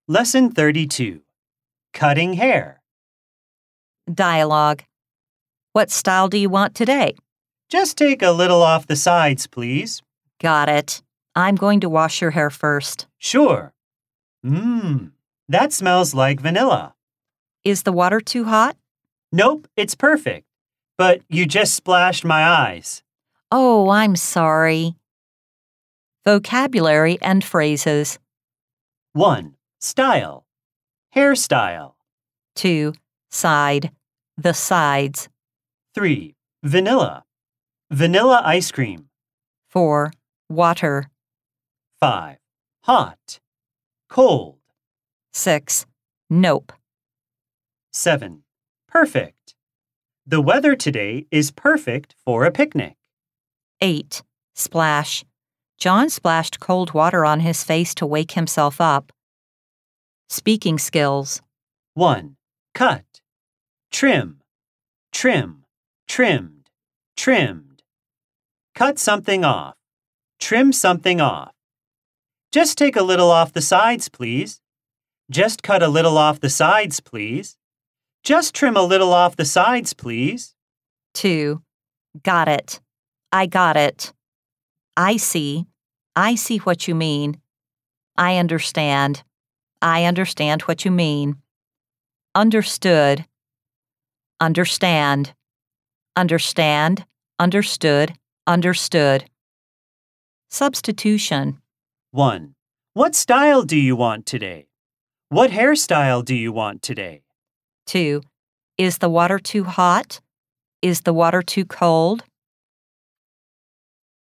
Lesson 32. Cutting hair. Dialogue. What style do you want today? Just take a little off the sides, please. Got it. I'm going to wash your hair first. Sure. That smells like vanilla. Is the water too hot? Nope, it's perfect. But you just splashed my eyes. Oh, I'm sorry. Vocabulary and phrases. 1. Style. Hairstyle. 2. Side. The sides. 3. Vanilla. Vanilla ice cream. 4. Water. 5. Hot. Cold. 6. Nope. 7. Perfect. The weather today is perfect for a picnic. 8. Splash. John splashed cold water on his face to wake himself up. Speaking skills. 1. Cut. Trim. Trim. Trimmed. Trimmed. Cut something off. Trim something off. Just take a little off the sides, please. Just cut a little off the sides, please. Just trim a little off the sides, please. 2. Got it. I got it. I see. I see what you mean. I understand. I understand what you mean. Understood. Understand. Understand. Understood. Understood. Substitution. 1. What style do you want today? What hairstyle do you want today? 2. Is the water too hot? Is the water too cold?